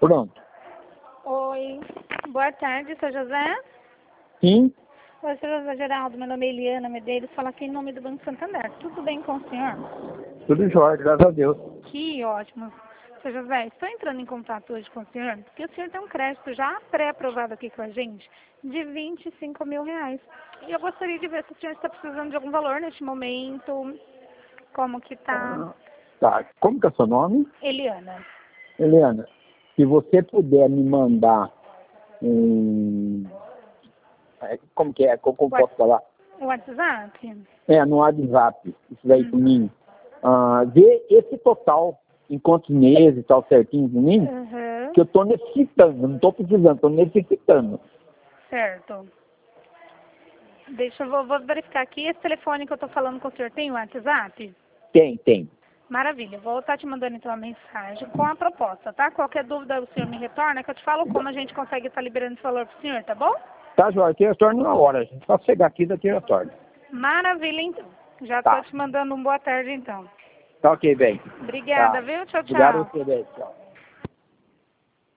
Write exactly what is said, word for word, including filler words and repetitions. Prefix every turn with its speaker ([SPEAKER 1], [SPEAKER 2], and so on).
[SPEAKER 1] Pronto.
[SPEAKER 2] Oi, boa tarde, seu José.
[SPEAKER 1] Sim?
[SPEAKER 2] Oi, seu José Geraldo, meu nome é Eliana Medeiros, falo aqui em nome do Banco Santander. Tudo bem com o senhor?
[SPEAKER 1] Tudo jóia, graças a Deus.
[SPEAKER 2] Que ótimo. Seu José, estou entrando em contato hoje com o senhor, porque o senhor tem um crédito já pré-aprovado aqui com a gente de vinte e cinco mil reais. E eu gostaria de ver se o senhor está precisando de algum valor neste momento, como que tá.
[SPEAKER 1] Ah, tá. Como que é o seu nome?
[SPEAKER 2] Eliana.
[SPEAKER 1] Eliana, se você puder me mandar um... é, Como que é? Como, como
[SPEAKER 2] What-
[SPEAKER 1] posso falar?
[SPEAKER 2] O WhatsApp?
[SPEAKER 1] É, no WhatsApp, isso daí por
[SPEAKER 2] Uhum.
[SPEAKER 1] mim. Ah, ver esse total, em quantos meses e tal, certinho por mim,
[SPEAKER 2] Uhum.
[SPEAKER 1] que eu tô necessitando, não tô precisando, tô necessitando.
[SPEAKER 2] Certo. Deixa eu vou, vou verificar aqui. Esse telefone que eu tô falando com o senhor tem o WhatsApp?
[SPEAKER 1] Tem, tem.
[SPEAKER 2] Maravilha. Vou estar te mandando então a mensagem com a proposta, tá? Qualquer dúvida o senhor me retorna, que eu te falo como a gente consegue estar liberando esse valor pro senhor, tá bom?
[SPEAKER 1] Tá, Joia, aqui eu retorno na hora. Só chegar aqui, daqui eu retorno.
[SPEAKER 2] Maravilha, então. Já tô
[SPEAKER 1] Tá.
[SPEAKER 2] te mandando um boa tarde, então.
[SPEAKER 1] Tá ok, bem.
[SPEAKER 2] Obrigada,
[SPEAKER 1] Tá.
[SPEAKER 2] viu? Tchau,
[SPEAKER 1] Obrigado a
[SPEAKER 2] tchau.
[SPEAKER 1] você, bem. Tchau.